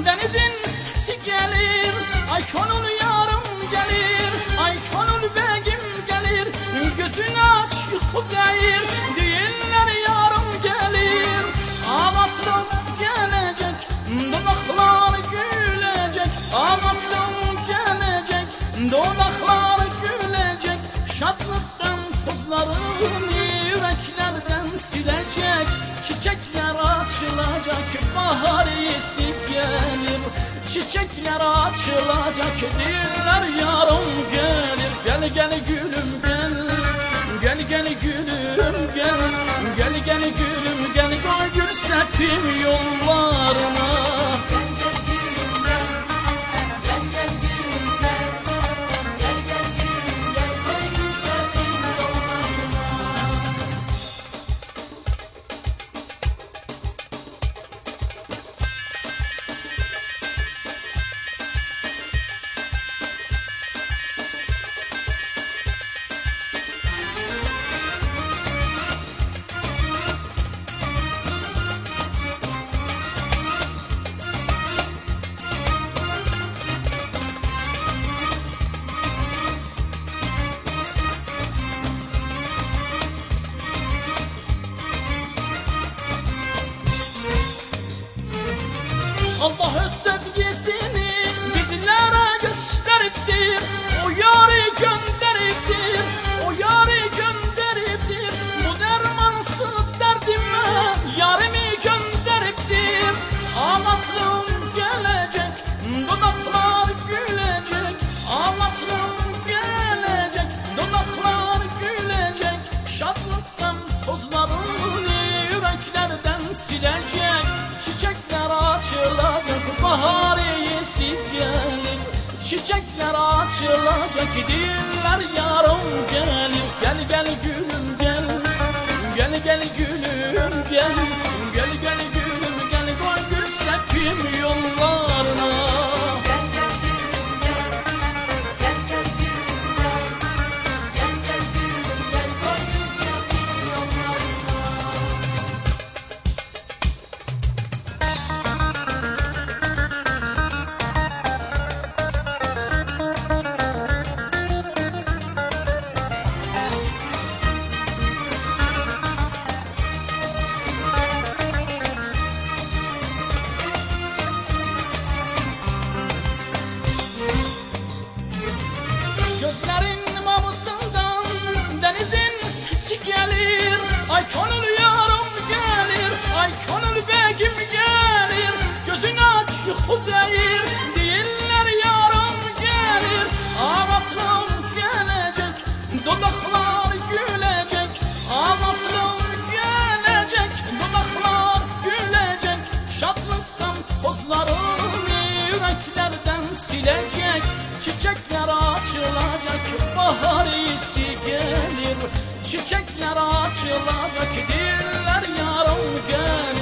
denizin sesi gelir. Ay konul yarım gelir, ay konul begim gelir. Gözünü aç yuhu değil, değiller yarım gelir. Ağlatlım gelecek, dudaklar gülecek. Ağlatlım gelecek, dudaklar gülecek. Şadlıktan tozlarını yüreklerden silecek. Çiçekler açılacak, bahar iyisi gelir. Çiçekler açılacak, diller yarım gelir. Gel gel gülüm gel, gel gel gülüm gel. Gel gel gülüm gel, koy gül sepim yollarına. Allah öz sevgisini bizlere gösteriptir. O yarı gönderiptir, o yarı gönderiptir. Bu dermansız derdime yarimi gönderiptir. Ağlatlım gelecek, dudaklar gülecek. Ağlatlım gelecek, dudaklar gülecek. Şadlıktan tozlarını yüreklerden silecek. Çiçekler açılacak, bahar iyisi gelir. Çiçekler açılacak, diller yarım gelir. Gel gel gülüm gel, gel gel gülüm gel. Gel gel gülüm gel, koy gül sepim yollarına. Gözlerin mavisından denizin sesi gelir. Ay konul yarım gelir, ay konul begim gelir. Gözünü aç yuhu değil, değiller yarım gelir. Ağlatlım gelecek, dudaklar gülecek. Ağlatlım gelecek, dudaklar gülecek. Şadlıktan tozlarını yüreklerden silecek. Çiçekler açılacak, bahar iyisi gelir. Çiçekler açılacak, diller yarım gelir.